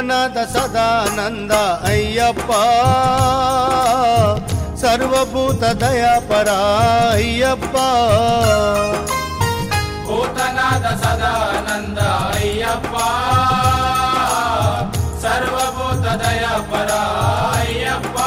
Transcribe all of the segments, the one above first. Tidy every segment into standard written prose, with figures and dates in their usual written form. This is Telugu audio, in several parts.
భూతనాథ సదానంద అయ్యప్ప సర్వభూత దయాపరా అయ్యప్ప భూతనాథ సదానంద అయ్యప్ప సర్వభూత దయాపరా అయ్యప్ప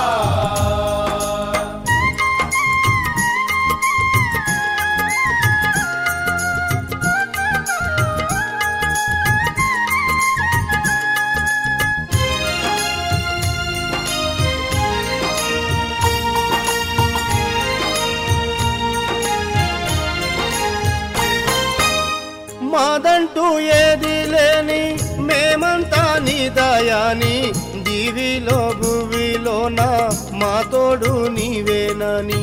మాదంటూ ఏది లేని మేమంతా నీ దయాని దివిలో భువిలోన మా తోడు నీవేనని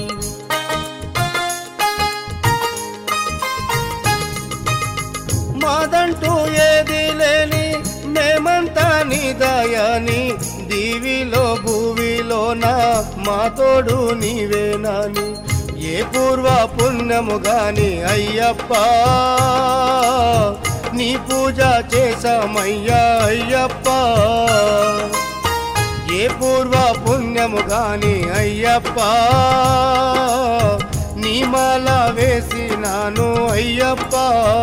మాదంటూ ఏది లేని మేమంతా నీ దయాని దివిలో భువిలోన మా తోడు నీవేనని ఏ పూర్వ పుణ్యము గాని అయ్యప్ప నీ పూజ చేసామయ్యా అయ్యప్ప ఏ పూర్వ పుణ్యము గాని అయ్యప్ప నీ మాల వేసినాను అయ్యప్ప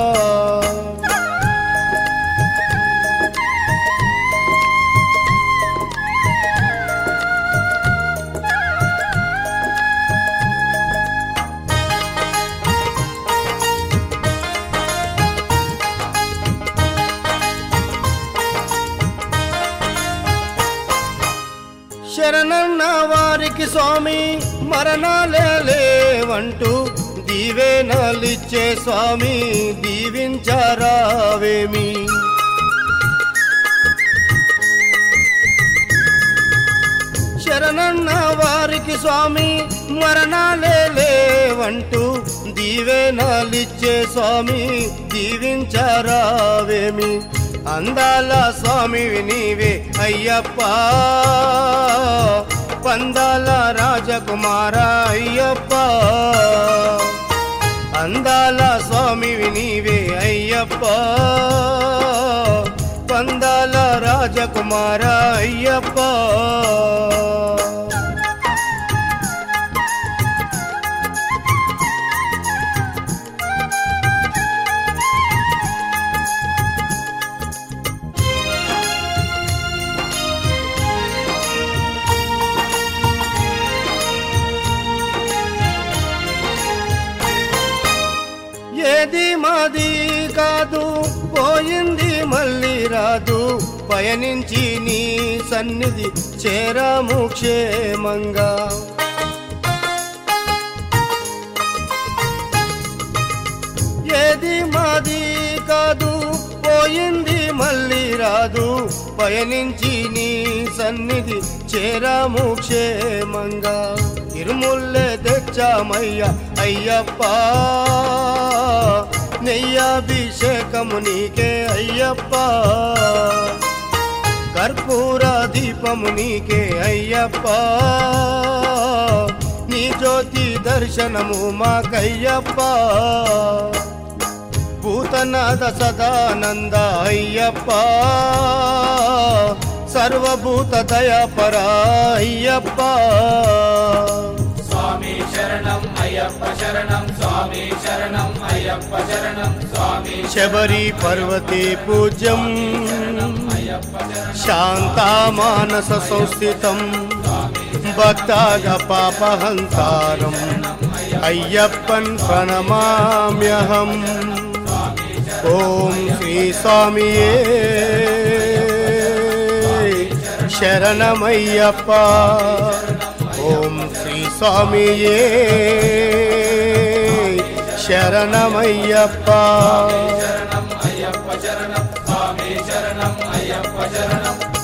శరణన్న వారికి స్వామి మరణాలే లేవంటూ దీవెనలిచ్చే స్వామి దీవించరావేమి శరణన్న వారికి స్వామి మరణాలే లేవంటూ దీవెనలిచ్చే స్వామి దీవించరావేమి అందాల స్వామివి నీవే అయ్యప్ప పందాల రాజకుమార అయ్యప్ప అందాల స్వామివి నీవే అయ్యప్ప పందాల రాజకుమార అయ్యప్ప ఏది మాది కాదు పోయింది మళ్ళీ రాదు పయనించి నీ సన్నిధి చేరాము క్షేమంగా ఏది మాది కాదు పోయింది మళ్ళీ రాదు పయనించి నీ సన్నిధి చేరాము క్షేమంగా ఇరుముల్లే తెచ్చామయ్యా అయ్యప్ప నెయ్యాభిషేకము నీకే అయ్యప్ప కర్పూర దీపము నీకే అయ్యప్ప నీ జ్యోతి దర్శనము మాకయ్యప్ప భూతనాథ సదానంద అయ్యప్ప సర్వభూత దయాపరా అయ్యప్ప స్వామి శరణం అయ్యప్ప శరణం స్వామి శరణం అయ్యప్ప శరణం స్వామి శబరి పర్వతే పూజ్యం శాంతామానస సంస్థితం భక్తాగ పాపహంతారం అయ్యప్పన్ ప్రణమామ్యహం ఓం శ్రీ స్వామియే శరణమయ్యప్ప ఓం శ్రీ స్వామియే శరణమయ్యప్ప శరణం అయ్యప్ప శరణం స్వామి శరణం అయ్యప్ప శరణం